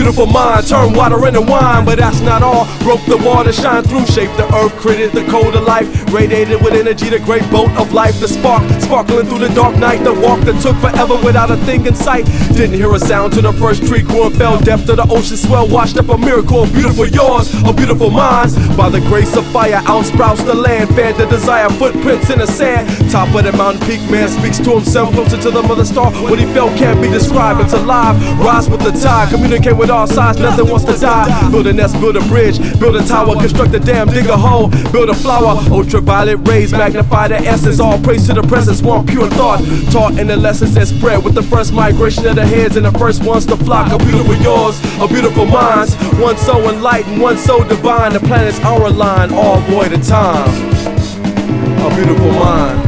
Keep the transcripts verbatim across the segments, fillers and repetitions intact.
beautiful mind, turn water into wine. But that's not all, broke the water, shine through, shaped the earth, created the code of life, radiated with energy, the great boat of life, the spark, sparkling through the dark night, the walk that took forever without a thing in sight. Didn't hear a sound till the first tree grew and fell, depth of the ocean swell, washed up a miracle, beautiful yours, a beautiful minds. By the grace of fire, out sprouts the land, fed the desire, footprints in the sand. Top of the mountain peak, man speaks to himself, closer to the mother star. What he felt can't be described, it's alive, rise with the tide, communicate with all sides, nothing wants to die. Build a nest, build a bridge, build a tower, construct a dam, dig a hole, build a flower. Ultraviolet rays magnify the essence, all praise to the presence, one pure thought, taught in the lessons that spread with the first migration of the heads and the first ones to flock. A beautiful yours, a beautiful minds, one so enlightened, one so divine. The planet's our line, all void of time. A beautiful mind.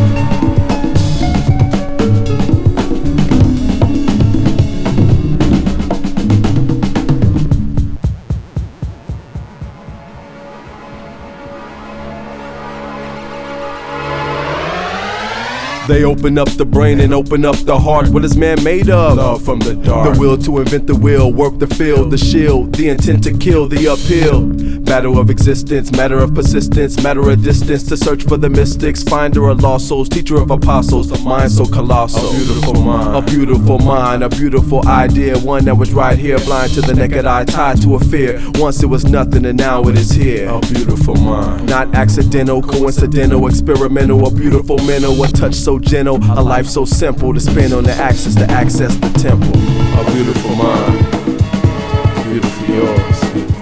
They open up the brain and open up the heart. What is man made of? Love from the dark. The will to invent the will, work the field, the shield, the intent to kill, the uphill battle of existence, matter of persistence, matter of distance, to search for the mystics, finder of lost souls, teacher of apostles, a mind so colossal. A beautiful mind, a beautiful mind, a beautiful idea, one that was right here, blind to the naked eye, tied to a fear. Once it was nothing and now it is here. A beautiful mind, not accidental, coincidental, experimental, a beautiful mental, a touch so gentle, a life so simple, to spin on the axis to access the temple. A beautiful mind, beautiful yours.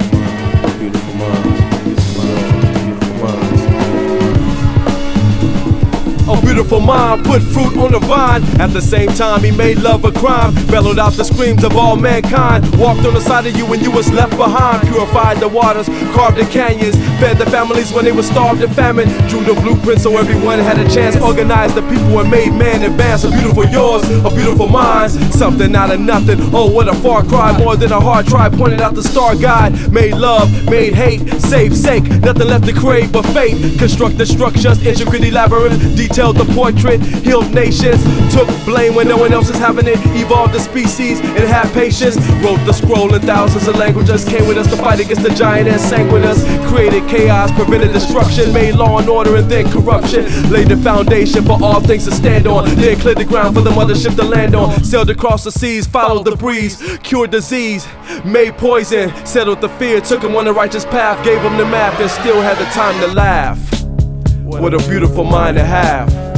A beautiful mind put fruit on the vine. At the same time he made love a crime, bellowed out the screams of all mankind, walked on the side of you when you was left behind, purified the waters, carved the canyons, fed the families when they were starved and famine, drew the blueprint so everyone had a chance, organized the people and made man advance. A beautiful yours, a beautiful minds, something out of nothing, oh what a far cry, more than a hard try, pointed out the star guide, made love, made hate, save sake, nothing left to crave but fate, constructed structures, intricate elaborate, detailed the portrait, healed nations, took blame when no one else is having it, evolved the species and had patience, wrote the scroll in thousands of languages, came with us to fight against the giant and sank with us, created chaos, prevented destruction, made law and order and then corruption, laid the foundation for all things to stand on, then cleared the ground for the mothership to land on, sailed across the seas, followed the breeze, cured disease, made poison, settled the fear, took him on the righteous path, gave him the math and still had the time to laugh. What a beautiful mind to have.